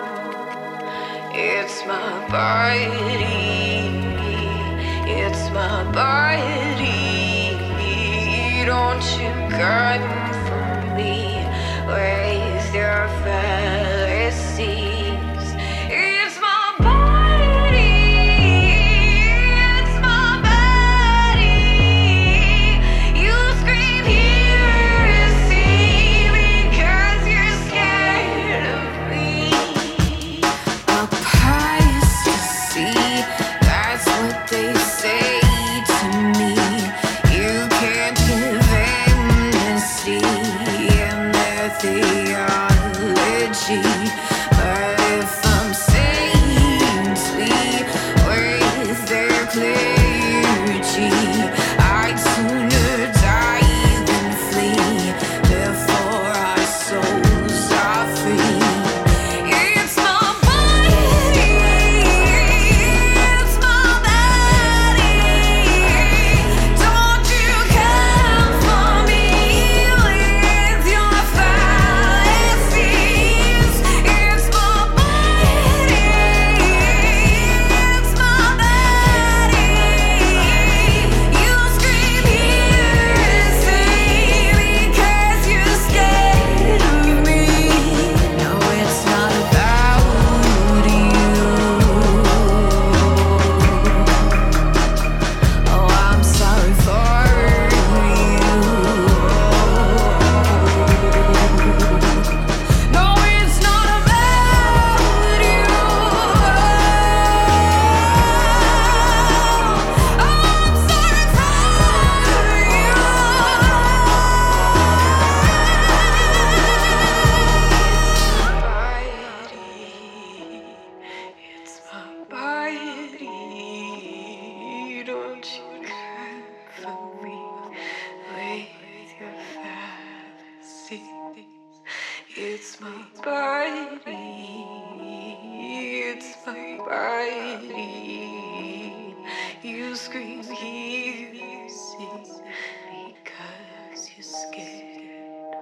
It's my body, it's my body. Don't you come for me with your fallacies. It's my body, it's my body. You scream heresy because you're scared of me. A pious to see, that's what they say to me. You can't give amnesty in their theology. But if I'm saintly with their clergy, I'd sooner die than flee before our souls are free. It's my body, it's my body. Don't you come for me with your fallacies. It's my body. It's my body. You scream, you see, because you're scared.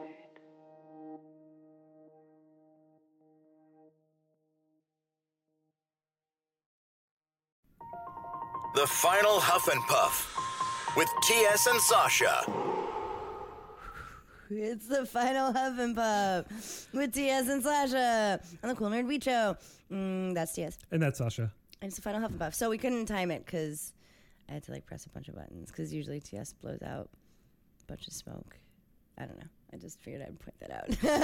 The Final Huff and Puff with T S and Sasha. It's the final Huff and Puff with T S and Sasha on the Cool Nerd Weed Show. Mm, that's T S. And that's Sasha. And it's the final Huff and Puff. So we couldn't time it because I had to like press a bunch of buttons because usually T S blows out a bunch of smoke. I don't know. I just figured I'd point that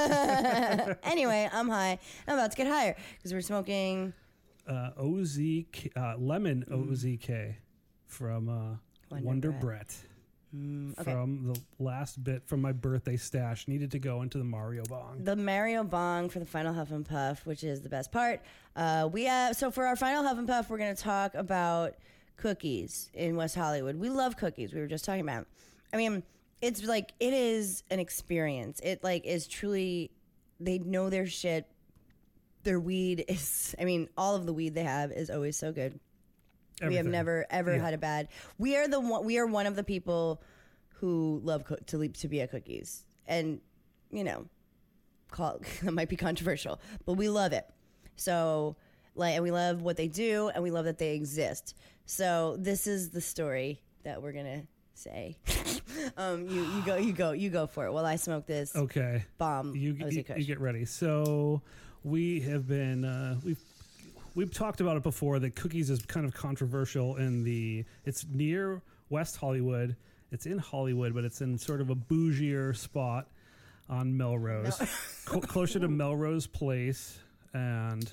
out. Anyway, I'm high. I'm about to get higher because we're smoking Uh, O Z K, uh, lemon O Z K from uh, Wonder Wonder, Brett. Brett. Mm, okay. From the last bit from my birthday stash. Needed to go into the Mario Bong. The Mario Bong for the final Huff and Puff, which is the best part. Uh, we have, so for our final Huff and Puff, we're going to talk about cookies in West Hollywood. We love cookies. We were just talking about. I mean, it's like it is an experience. It like is truly. They know their shit. Their weed is. I mean, all of the weed they have is always so good. We have Everything. never ever Yeah. had a bad. We are the one. We are one of the people who love cook, to leap to be at cookies, and you know, call that might be controversial, but we love it. So, like, and we love what they do, and we love that they exist. So, this is the story that we're gonna say. um, you you go you go you go for it while I smoke this Okay. bomb. You, O Z you, Kush. you get ready. So we have been uh, we've we've talked about it before that cookies is kind of controversial in the it's near West Hollywood. It's in Hollywood, but it's in sort of a bougier spot on Melrose, Co- closer to Melrose Place. And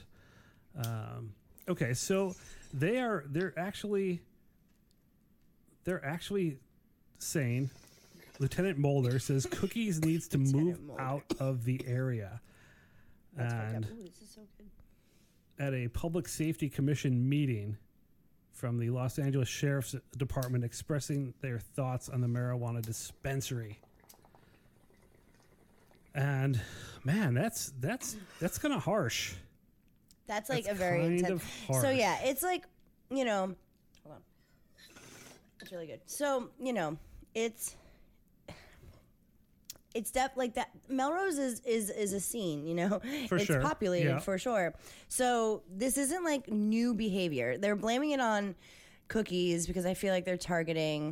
um, okay, so they are they're actually they're actually saying Lieutenant Mulder says cookies needs to move Mulder. out of the area. That's fucked And up. Ooh, this is so good. at a Public Safety Commission meeting from the Los Angeles Sheriff's Department expressing their thoughts on the marijuana dispensary. And man, that's that's that's kind of harsh. That's like That's a very kind intense. of harsh. So yeah, it's like, you know, hold on. It's really good. So, you know, it's it's def- like that Melrose is is is a scene, you know. For it's sure. populated Yeah. for sure. So, this isn't like new behavior. They're blaming it on cookies because I feel like they're targeting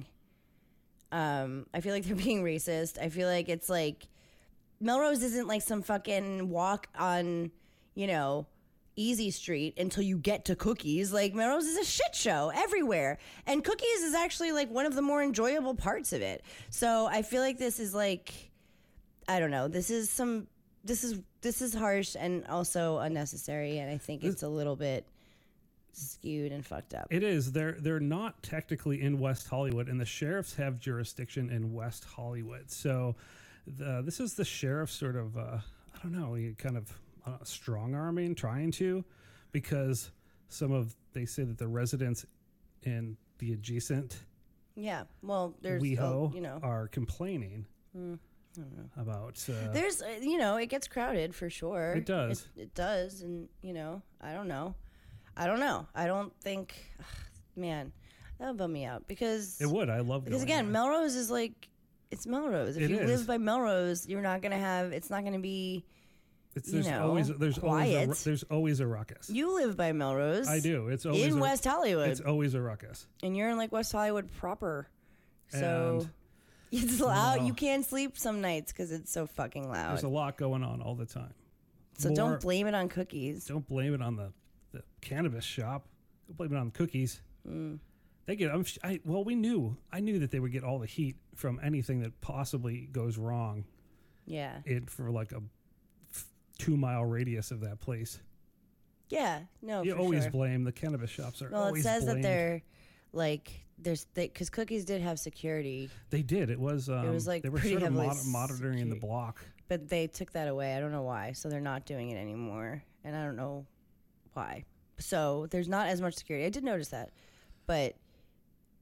um I feel like they're being racist. I feel like it's like Melrose isn't like some fucking walk on, you know, Easy Street until you get to cookies. Like, Melrose is a shit show everywhere. And cookies is actually like one of the more enjoyable parts of it. So I feel like this is like, I don't know, this is some, this is, this is harsh and also unnecessary. And I think it's a little bit skewed and fucked up. It is. They're they're not technically in West Hollywood, and the sheriffs have jurisdiction in West Hollywood. So the, this is the sheriff sort of, uh, I don't know, he kind of uh, strong arming, trying to, because some of, they say that the residents in the adjacent Yeah. Well, there's, WeHo uh, you know, are complaining about. Uh, there's, uh, you know, it gets crowded for sure. It does. It, it does. And, you know, I don't know. I don't know. I don't think, ugh, man, that would bum me out because, it would. I love because going again, there. Melrose is like, it's Melrose. If It you is. live by Melrose, you're not going to have, it's not going to be, It's, you there's know, always there's always a, ru- quiet. there's always a ruckus. you live by Melrose. I do. It's always in a, West Hollywood. It's always a ruckus. And you're in like West Hollywood proper. So And it's loud. no. You can't sleep some nights because it's so fucking loud. There's a lot going on all the time. So More- don't blame it on cookies. Don't blame it on the, the cannabis shop. Don't blame it on the cookies. Mm. They get. I'm, sh- I, well, we knew. I knew that they would get all the heat from anything that possibly goes wrong. Yeah. It for like a f- two mile radius of that place. Yeah. No, you for always sure. blame the cannabis shops. Are Well, it always says blamed. that they're like there's because cookies did have security, They did. It was. Um, was, like, they were pretty sort of heavily mon- monitoring the secu- block. but they took that away. I don't know why. So they're not doing it anymore, and I don't know why. So there's not as much security. I did notice that, but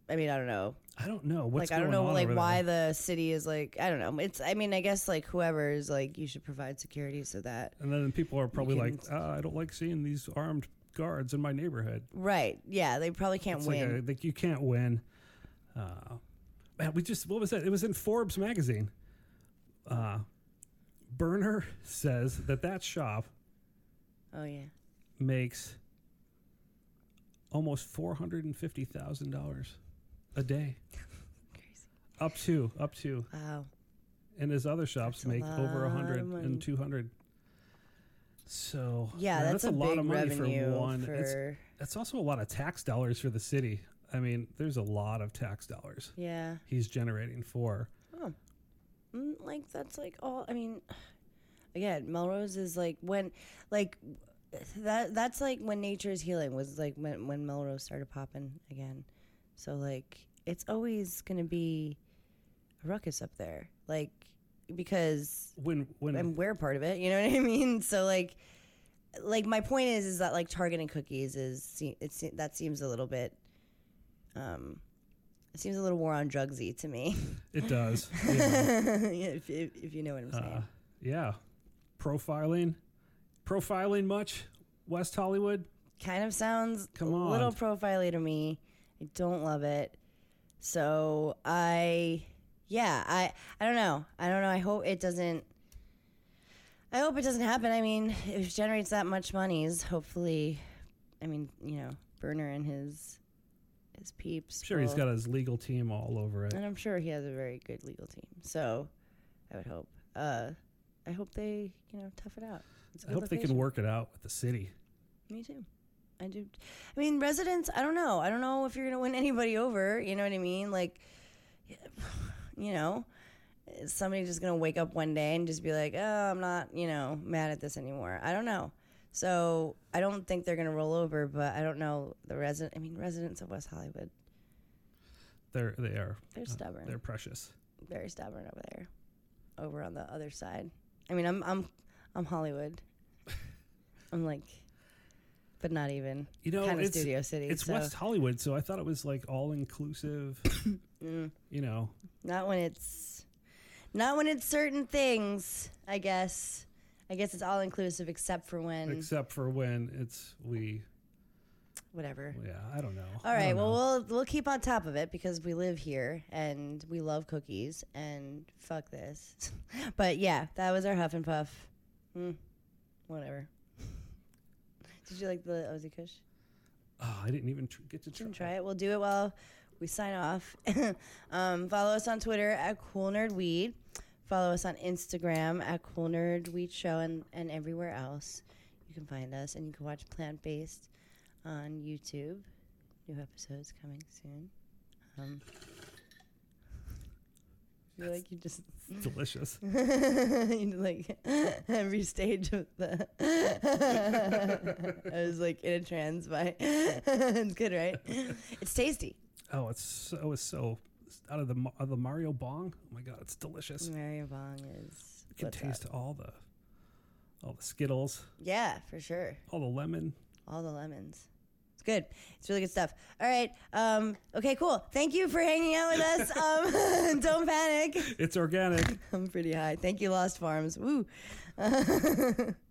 I mean, I don't know. I don't know what's like I don't going know on like over why there. the city is like I don't know. It's I mean I guess like whoever is like you should provide security so that And then people are probably can- like, uh, I don't like seeing these armed guards in my neighborhood. right yeah they probably can't It's win. like, a, like you can't win. Uh, man, we just what was that? It was in Forbes magazine. Uh, Burner says that that shop oh yeah. makes almost four hundred and fifty thousand dollars a day. Crazy. Up to up to, Wow. and his other shops That's a make over a lot hundred of money. and two hundred. So Yeah, man, that's, a, a, lot big of money revenue for one. for It's That's also a lot of tax dollars for the city. I mean, there's a lot of tax dollars yeah. he's generating for. Oh. Mm, like that's like all I mean again, Melrose is like when like that that's like when nature is healing was like when when Melrose started popping again. So like it's always going to be a ruckus up there. Like because When when and we're part of it, you know what I mean? So like like my point is is that like Target and cookies is it's that seems a little bit um it seems a little war on drugsy to me. it does, yeah. Yeah, if, if, if you know what I'm saying. Uh, yeah, profiling, profiling much. West Hollywood. Kind of sounds Come a on. little profile to me. I don't love it. So I, yeah, I, I don't know. I don't know. I hope it doesn't. I hope it doesn't happen. I mean, if it generates that much monies, hopefully, I mean, you know, Burner and his his peeps. I'm sure he's will- got his legal team all over it. and I'm sure he has a very good legal team. So I would hope. Uh, I hope they, you know, tough it out. It's a I good hope they location. can work it out with the city. Me too. I do. I mean, residents, I don't know. I don't know if you're going to win anybody over. You know what I mean? Like, you know, is somebody just going to wake up one day and just be like, oh, I'm not, you know, mad at this anymore. I don't know. So I don't think they're going to roll over, but I don't know the resident. I mean, residents of West Hollywood, They're they are they're uh, stubborn. they're precious. Very stubborn over there, over on the other side. I mean, I'm I'm I'm Hollywood. I'm like, but not even. You know, kind of it's Studio City. it's so. West Hollywood, so I thought it was like all inclusive. Mm. You know, Not when it's, not when it's certain things. I guess. I guess it's all inclusive except for when except for when it's we. whatever. Yeah, I don't know. All I right. don't Well, know. we'll we'll keep on top of it because we live here and we love cookies and fuck this. But yeah, that was our Huff and Puff. Mm, whatever. Did you like the Ozzy Kush? Oh, I didn't even tr- get to try. Can try it. We'll do it while we sign off. um, follow us on Twitter at Cool Nerd Weed. Follow us on Instagram at Cool Nerd Weed Show and, and everywhere else. You can find us and you can watch Plant Based on YouTube. New episodes coming soon. Um, I feel like you just Delicious. you know, like every stage of the I was like in a trance by it's good, right? It's tasty. Oh, it's so it's so out of the Ma- of the Mario Bong. Oh my god, it's delicious. Mario Bong is You can what's taste up. all the all the Skittles, Yeah, for sure. all the lemon. All the lemons. It's good. It's really good stuff. All right. Um, okay, cool. Thank you for hanging out with us. Um, don't panic. It's organic. I'm pretty high. Thank you, Lost Farms. Woo.